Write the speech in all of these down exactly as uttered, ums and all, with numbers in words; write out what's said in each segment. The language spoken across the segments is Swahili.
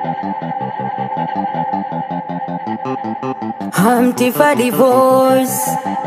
Humpty for divorce.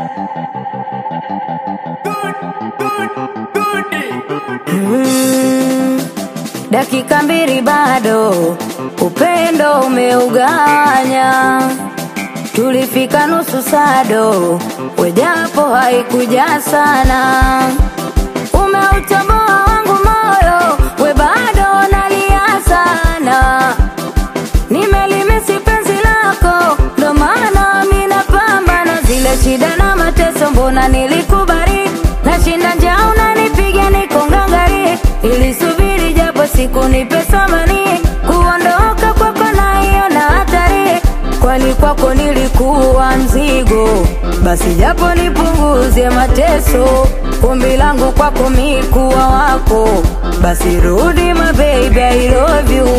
Mm, dakika mbili bado upendo umeuganya, tulifika nusu sado, wejapo haikuja sana. Umeutoboa wangu moyo, we bado nalia sana. Nimelimisi penzi lako, ndo maana mimi napambana. Zile shida na mateso mbona nilikubali, nashinda njaa unanipiga niko ngangari. Ilisubiri japo siku nipe samani, kuondoka kwako naiona hatari. Kwani kwako nilikuwa mzigo, basi japo nipunguze mateso. Ombi langu kwako mimi kuwa wako, basi rudi my baby, I love you.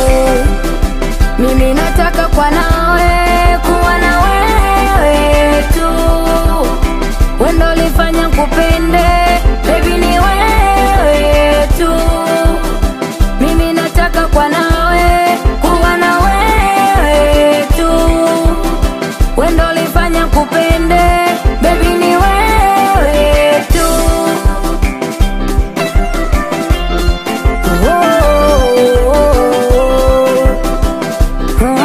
Mimi nataka kwa nawe, kuwa na wewe tu. Wendo ulifanya kupende, baby ni wewe tu. Mimi nataka kwa nawe, kuwa na wewe tu. Wendo ulifanya kupende, baby ni wewe tu. Oh, oh, oh.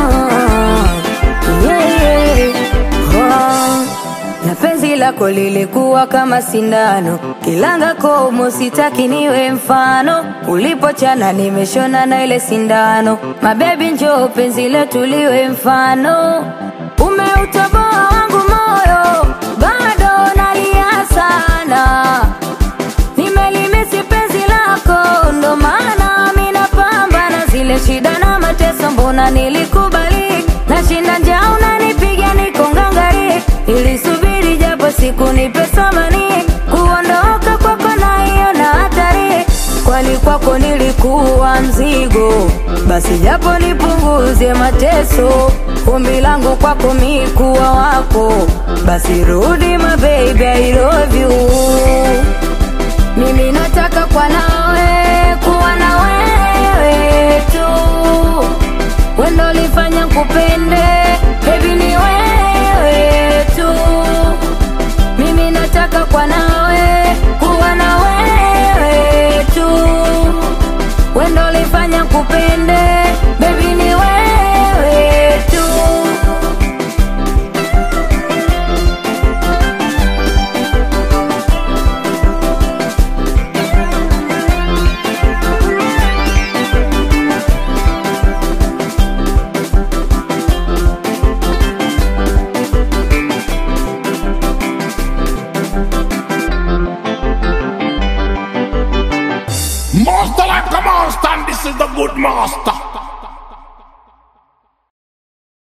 Na penzi lako lilikuwa kama sindano, kilanga komo sitaki niwe mfano. Ulipochana nimeshona na ile sindano, mabebi njoo penzi letu liwe mfano. Umeutoboa wangu moyo, bado nalia sana. Nimelimisi penzi lako, ndo maana mimi napambana. Zile shida na mateso mbona nilikubali, nashinda njaa unanipiga niko ngangari. Ilisubiri japo siku nipe samani, kuondoka kwako naiona hatari. Kwani kwako nilikuwa mzigo, basi japo nipunguze mateso. Ombi langu kwako mimi kuwa wako, basi rudi my baby, I love you. Mimi nataka kwa nawe, kuwa na wewe tu. Wendo ulifanya kupende, baby ni wewe tu. Mimi nataka kwa nawe, kuwa na wewe tu. Wendo ulifanya kupende, baby ni wewe tu. Master like a monster, and this is the good master.